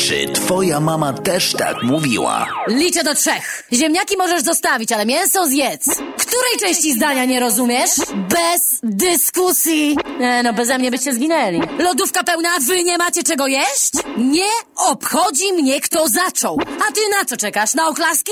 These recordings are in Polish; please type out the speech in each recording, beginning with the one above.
Czy twoja mama też tak mówiła? Liczę do 3. Ziemniaki możesz zostawić, ale mięso zjedz. Której części zdania nie rozumiesz? Bez dyskusji. No beze mnie byście zginęli. Lodówka pełna, a wy nie macie czego jeść? Nie obchodzi mnie, kto zaczął. A ty na co czekasz? Na oklaski?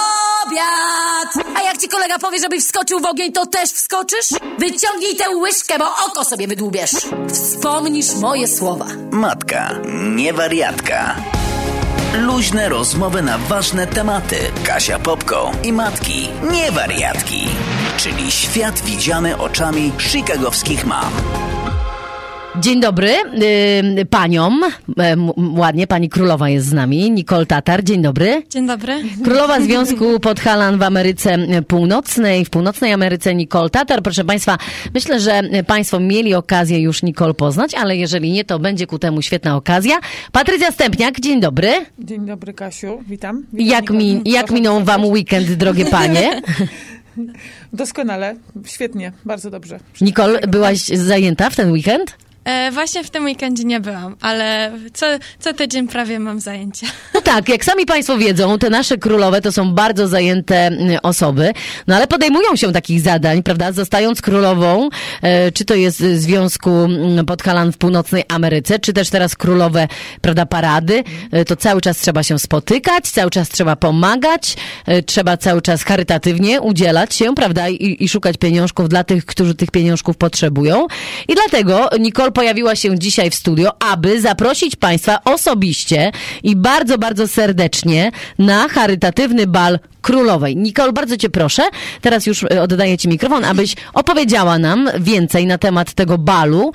Obiad! A jak ci kolega powie, żebyś wskoczył w ogień, to też wskoczysz? Wyciągnij tę łyżkę, bo oko sobie wydłubiesz. Wspomnisz moje słowa. Matka, nie wariatka. Luźne rozmowy na ważne tematy. Kasia Popko i matki, nie wariatki. Czyli świat widziany oczami chicagowskich mam. Dzień dobry paniom. Ładnie, pani królowa jest z nami. Nicole Tatar, dzień dobry. Dzień dobry. Królowa Związku Podhalan w Ameryce Północnej. W Północnej Ameryce Nicole Tatar. Proszę państwa, myślę, że państwo mieli okazję już Nicole poznać, ale jeżeli nie, to będzie ku temu świetna okazja. Patrycja Stępniak, dzień dobry. Dzień dobry, Kasiu. Witam. Jak minął wam weekend, drogie panie? Doskonale, świetnie, bardzo dobrze. Nicole, byłaś zajęta w ten weekend? Właśnie w tym weekendzie nie byłam, ale co tydzień prawie mam zajęcia. No tak, jak sami państwo wiedzą, te nasze królowe to są bardzo zajęte osoby, no ale podejmują się takich zadań, prawda, zostając królową, czy to jest Związku Podhalan w Północnej Ameryce, czy też teraz królowe, prawda, parady, to cały czas trzeba się spotykać, cały czas trzeba pomagać, trzeba cały czas charytatywnie udzielać się, prawda, i szukać pieniążków dla tych, którzy tych pieniążków potrzebują. I dlatego Nicole pojawiła się dzisiaj w studio, aby zaprosić państwa osobiście i bardzo, bardzo serdecznie na charytatywny bal królowej. Nicole, bardzo cię proszę, teraz już oddaję ci mikrofon, abyś opowiedziała nam więcej na temat tego balu.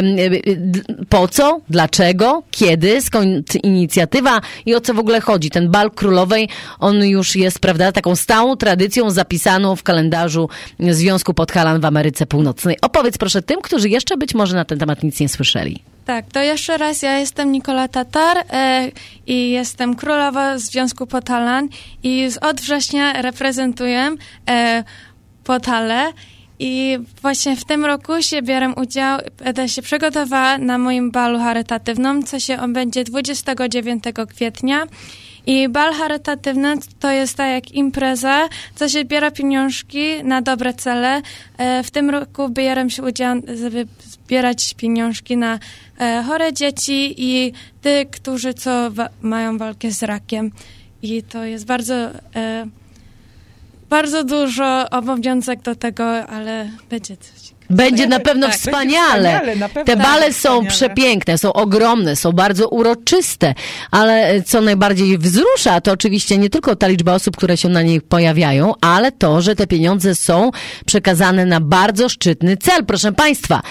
Po co, dlaczego, kiedy, skąd inicjatywa i o co w ogóle chodzi. Ten bal królowej, on już jest, prawda, taką stałą tradycją zapisaną w kalendarzu Związku Podhalan w Ameryce Północnej. Opowiedz proszę tym, którzy jeszcze być może na ten temat nic nie słyszeli. Tak, to jeszcze raz, ja jestem Nicole Tatar i jestem królowa Związku Podhalan i od września reprezentuję Podhale i właśnie w tym roku się bierę udział, będę się przygotowała na moim balu charytatywnym, co się odbędzie 29 kwietnia. I bal charytatywny to jest tak jak impreza, co się zbiera pieniążki na dobre cele. W tym roku bieram się udział, żeby zbierać pieniążki na chore dzieci i tych, którzy mają walkę z rakiem. I to jest bardzo dużo obowiązek do tego, ale będzie coś. Będzie na pewno tak, wspaniale. Na pewno Te bale są wspaniale. przepiękne, są ogromne, są bardzo uroczyste, ale co najbardziej wzrusza, to oczywiście nie tylko ta liczba osób, które się na nich pojawiają, ale to, że te pieniądze są przekazane na bardzo szczytny cel. Proszę państwa,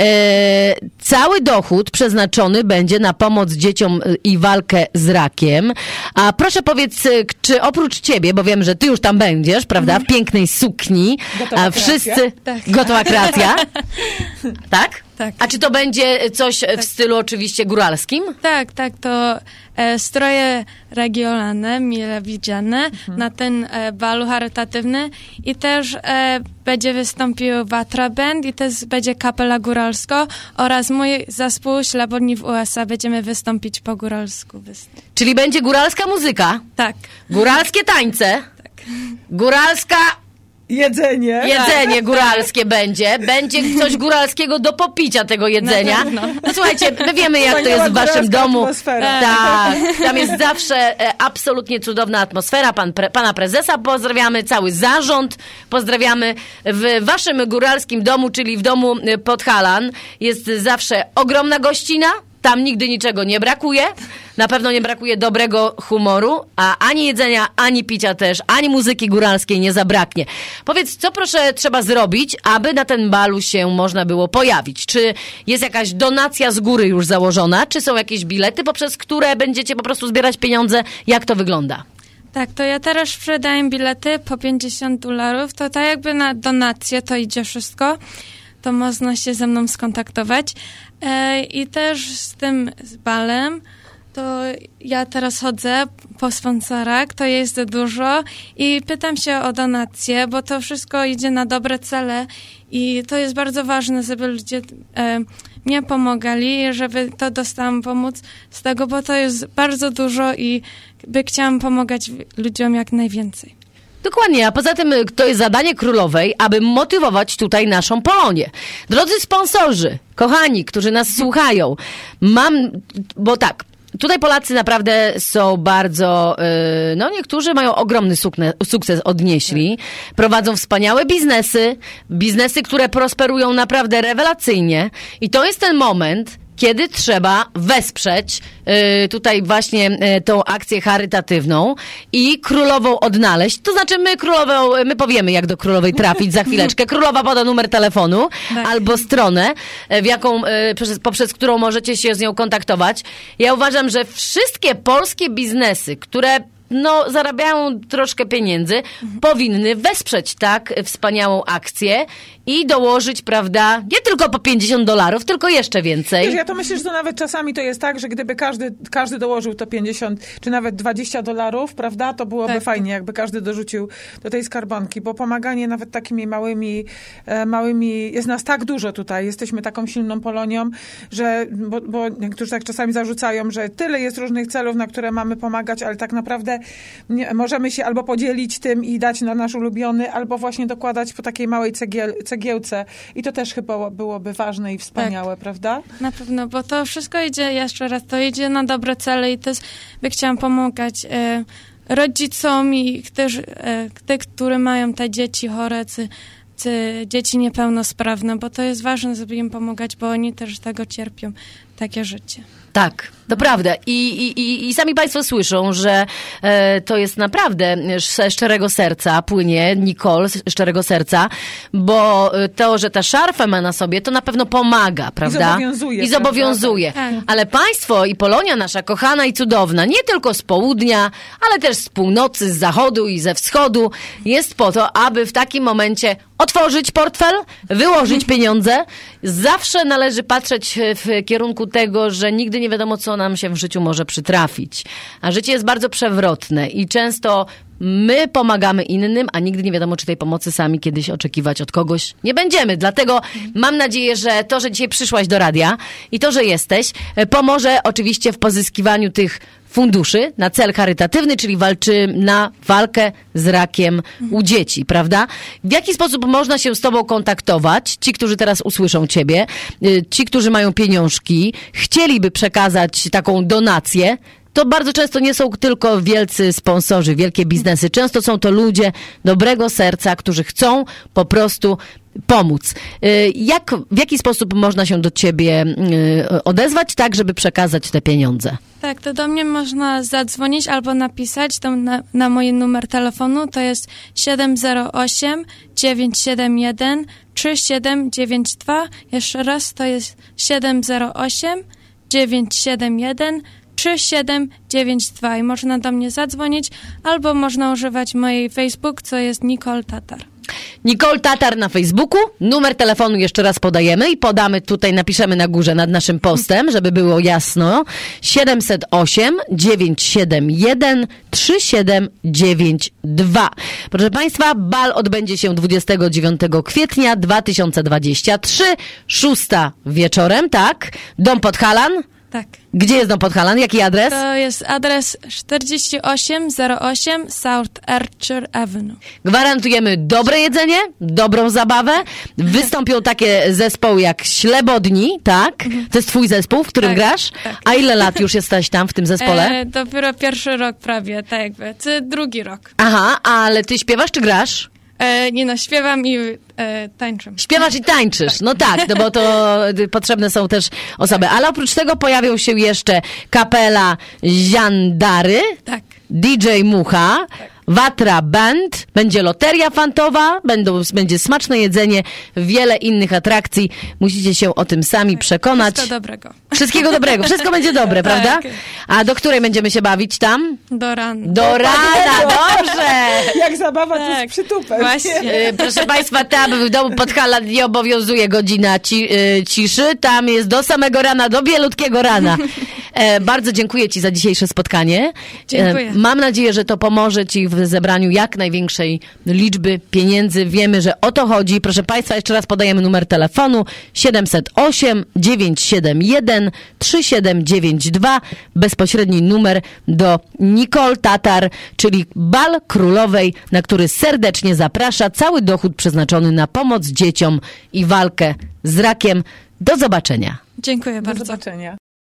cały dochód przeznaczony będzie na pomoc dzieciom i walkę z rakiem. A proszę powiedz, czy oprócz ciebie, bo wiem, że ty już tam będziesz, prawda, w pięknej sukni, Gotowa a wszyscy... kreacja? Tak. Gotowa kreacja? Tak? Tak. A czy to będzie coś w stylu oczywiście góralskim? Tak, to stroje regionalne, mile widziane na ten balu charytatywny i też będzie wystąpił Watra Band i też będzie kapela góralsko oraz mój zespół Ślabodni w USA będziemy wystąpić po góralsku. Czyli będzie góralska muzyka? Tak. Góralskie tańce? Tak. Góralska... Jedzenie góralskie będzie. Będzie coś góralskiego do popicia tego jedzenia. Na pewno. No słuchajcie, my wiemy jak to jest w waszym domu. Atmosfera. Tak, tam jest zawsze absolutnie cudowna atmosfera. Pana prezesa pozdrawiamy, cały zarząd pozdrawiamy. W waszym góralskim domu, czyli w domu Podhalan, jest zawsze ogromna gościna. Tam nigdy niczego nie brakuje. Na pewno nie brakuje dobrego humoru, a ani jedzenia, ani picia też, ani muzyki góralskiej nie zabraknie. Powiedz, co proszę trzeba zrobić, aby na ten balu się można było pojawić? Czy jest jakaś donacja z góry już założona? Czy są jakieś bilety, poprzez które będziecie po prostu zbierać pieniądze? Jak to wygląda? Tak, to ja teraz sprzedaję bilety po $50. To tak jakby na donację to idzie wszystko. To można się ze mną skontaktować. I też z tym balem to ja teraz chodzę po sponsorach, to jest dużo i pytam się o donacje, bo to wszystko idzie na dobre cele i to jest bardzo ważne, żeby ludzie mnie pomagali, żeby to dostałam pomóc z tego, bo to jest bardzo dużo i chciałam pomagać ludziom jak najwięcej. Dokładnie, a poza tym to jest zadanie królowej, aby motywować tutaj naszą Polonię. Drodzy sponsorzy, kochani, którzy nas słuchają, bo tak, tutaj Polacy naprawdę są bardzo, niektórzy mają ogromny sukces odnieśli, prowadzą wspaniałe biznesy, które prosperują naprawdę rewelacyjnie i to jest ten moment, kiedy trzeba wesprzeć tutaj właśnie tą akcję charytatywną i królową odnaleźć. To znaczy my powiemy, jak do królowej trafić za chwileczkę. Królowa poda numer telefonu albo stronę, poprzez którą możecie się z nią kontaktować. Ja uważam, że wszystkie polskie biznesy, które zarabiają troszkę pieniędzy, powinny wesprzeć tak wspaniałą akcję i dołożyć, prawda, nie tylko po $50, tylko jeszcze więcej. Wiesz, ja to myślę, że to nawet czasami to jest tak, że gdyby każdy dołożył to 50 czy nawet $20, prawda, to byłoby fajnie, jakby każdy dorzucił do tej skarbonki, bo pomaganie nawet takimi małymi, jest nas tak dużo tutaj, jesteśmy taką silną Polonią, że, bo niektórzy tak czasami zarzucają, że tyle jest różnych celów, na które mamy pomagać, ale tak naprawdę możemy się albo podzielić tym i dać na nasz ulubiony, albo właśnie dokładać po takiej małej cegiełce. I to też chyba byłoby ważne i wspaniałe, prawda? Na pewno, bo to wszystko idzie, jeszcze raz, to idzie na dobre cele i też chciałam pomagać rodzicom i też te, które mają te dzieci chore, czy dzieci niepełnosprawne, bo to jest ważne, żeby im pomagać, bo oni też z tego cierpią, takie życie. Tak, to prawda. I sami państwo słyszą, że to jest naprawdę ze szczerego serca płynie, Nicole, z szczerego serca, bo to, że ta szarfa ma na sobie, to na pewno pomaga, prawda? I zobowiązuje. Tak. Ale państwo i Polonia nasza kochana i cudowna, nie tylko z południa, ale też z północy, z zachodu i ze wschodu, jest po to, aby w takim momencie otworzyć portfel, wyłożyć pieniądze. Zawsze należy patrzeć w kierunku tego, że nigdy nie wiadomo, co nam się w życiu może przytrafić. A życie jest bardzo przewrotne i często my pomagamy innym, a nigdy nie wiadomo, czy tej pomocy sami kiedyś oczekiwać od kogoś nie będziemy. Dlatego mam nadzieję, że to, że dzisiaj przyszłaś do radia i to, że jesteś, pomoże oczywiście w pozyskiwaniu tych funduszy na cel charytatywny, czyli na walkę z rakiem u dzieci, prawda? W jaki sposób można się z tobą kontaktować? Ci, którzy teraz usłyszą ciebie, ci, którzy mają pieniążki, chcieliby przekazać taką donację, to bardzo często nie są tylko wielcy sponsorzy, wielkie biznesy. Często są to ludzie dobrego serca, którzy chcą po prostu pomóc. W jaki sposób można się do ciebie odezwać, tak, żeby przekazać te pieniądze? Tak, to do mnie można zadzwonić albo napisać na mój numer telefonu. To jest 708-971-3792. Jeszcze raz, to jest 708-971-3792 i można do mnie zadzwonić albo można używać mojej Facebook, co jest Nicole Tatar. Nicole Tatar na Facebooku. Numer telefonu jeszcze raz podajemy i podamy tutaj, napiszemy na górze nad naszym postem, żeby było jasno. 708-971-3792. Proszę Państwa, bal odbędzie się 29 kwietnia 2023, 6 wieczorem, tak? Dom Podhalan. Tak. Gdzie jest Dom Podhalan? Jaki adres? To jest adres 4808 South Archer Avenue. Gwarantujemy dobre jedzenie, dobrą zabawę. Wystąpią takie zespoły jak Ślebodni, tak? To jest twój zespół, w którym grasz? Tak. A ile lat już jesteś tam w tym zespole? Dopiero pierwszy rok prawie, tak jakby. Czy drugi rok. Aha, ale ty śpiewasz czy grasz? Śpiewam i tańczę. Śpiewasz i tańczysz, no tak, no bo to potrzebne są też osoby. Ale oprócz tego pojawią się jeszcze kapela Ziandary, tak. DJ Mucha, Watra Band, będzie loteria fantowa, będzie smaczne jedzenie, wiele innych atrakcji. Musicie się o tym sami przekonać. Wszystkiego dobrego. Wszystkiego dobrego. Wszystko będzie dobre, prawda? Tak. A do której będziemy się bawić tam? Do rana. Do rana, dobrze! Jak zabawa, to Tak. jest przytupem. Właśnie. Proszę Państwa, tam w domu Podhalan nie obowiązuje godzina ciszy. Tam jest do samego rana, do bielutkiego rana. Bardzo dziękuję Ci za dzisiejsze spotkanie. Dziękuję. Mam nadzieję, że to pomoże Ci w zebraniu jak największej liczby pieniędzy. Wiemy, że o to chodzi. Proszę Państwa, jeszcze raz podajemy numer telefonu 708 971 3792. Bezpośredni numer do Nicole Tatar, czyli Bal Królowej, na który serdecznie zaprasza. Cały dochód przeznaczony na pomoc dzieciom i walkę z rakiem. Do zobaczenia. Dziękuję bardzo. Do zobaczenia.